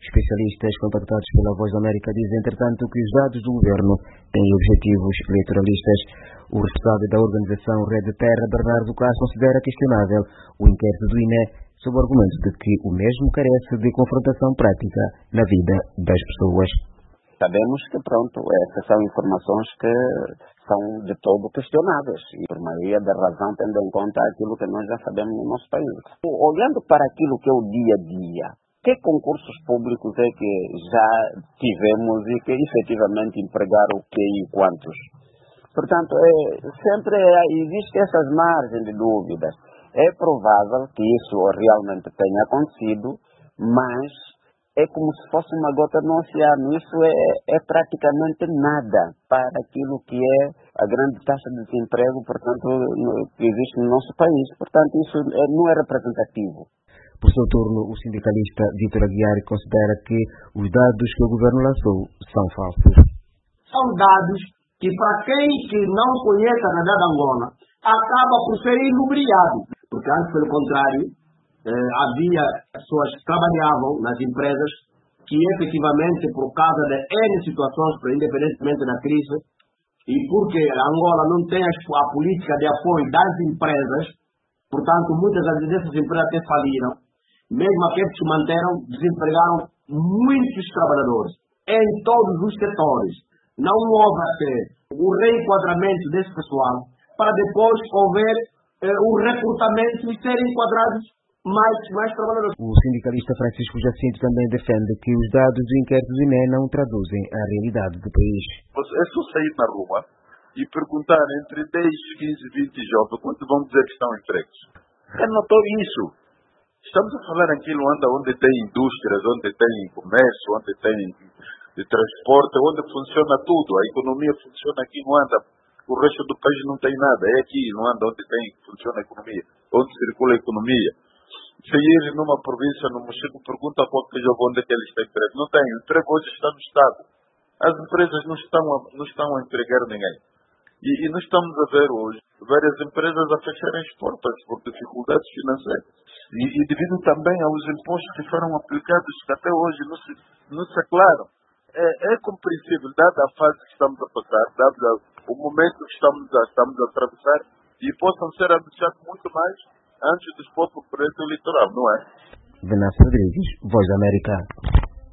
Especialistas contactados pela Voz da América dizem, entretanto, que os dados do governo têm objetivos eleitoralistas. O responsável da organização Rede Terra, Bernardo Cás, considera questionável o inquérito do INE sob o argumento de que o mesmo carece de confrontação prática na vida das pessoas. Sabemos que, essas são informações que são de todo questionáveis e, por maioria da razão, tendo em conta aquilo que nós já sabemos no nosso país. Olhando para aquilo que é o dia a dia, que concursos públicos é que já tivemos e que efetivamente empregaram o que e quantos? Portanto, sempre existem essas margens de dúvidas. É provável que isso realmente tenha acontecido, mas é como se fosse uma gota no oceano. Isso é praticamente nada para aquilo que é a grande taxa de desemprego, portanto, que existe no nosso país. Portanto, isso não é representativo. Por seu turno, o sindicalista Vítor Aguiar considera que os dados que o governo lançou são falsos. São dados que, para quem que não conhece a realidade de Angola, acaba por ser ilubriado. Porque antes, pelo contrário, havia pessoas que trabalhavam nas empresas que efetivamente, por causa de N situações, independentemente da crise, e porque a Angola não tem a política de apoio das empresas, portanto, muitas dessas empresas até faliram, mesmo aqueles que se manteram, desempregaram muitos trabalhadores, em todos os setores. Não houve até o reenquadramento desse pessoal, para depois houver o recrutamento e serem enquadrados mais trabalhadores. O sindicalista Francisco Jacinto também defende que os dados do inquérito do INE não traduzem a realidade do país. É só sair na rua e perguntar entre 10, 15, 20 jovens quantos vão dizer que estão empregos. Quem notou isso? Estamos a falar aquilo onde tem indústrias, onde tem comércio, onde tem de transporte, onde funciona tudo. A economia funciona aqui, não anda. O resto do país não tem nada. É aqui, não anda onde funciona a economia, onde circula a economia. Se ir numa província, no Mochico, pergunta a qualquer jovem onde é que ele está emprego. Não tem. O emprego hoje está no Estado. As empresas não estão a empregar ninguém. E nós estamos a ver hoje várias empresas a fecharem as portas por dificuldades financeiras. E devido também aos impostos que foram aplicados, que até hoje não se aclaram. É compreensível, dada a fase que estamos a passar, dado o momento que estamos a atravessar, e possam ser anunciados muito mais antes do próprio período eleitoral, não é? Venâncio Rodrigues, Voz da América.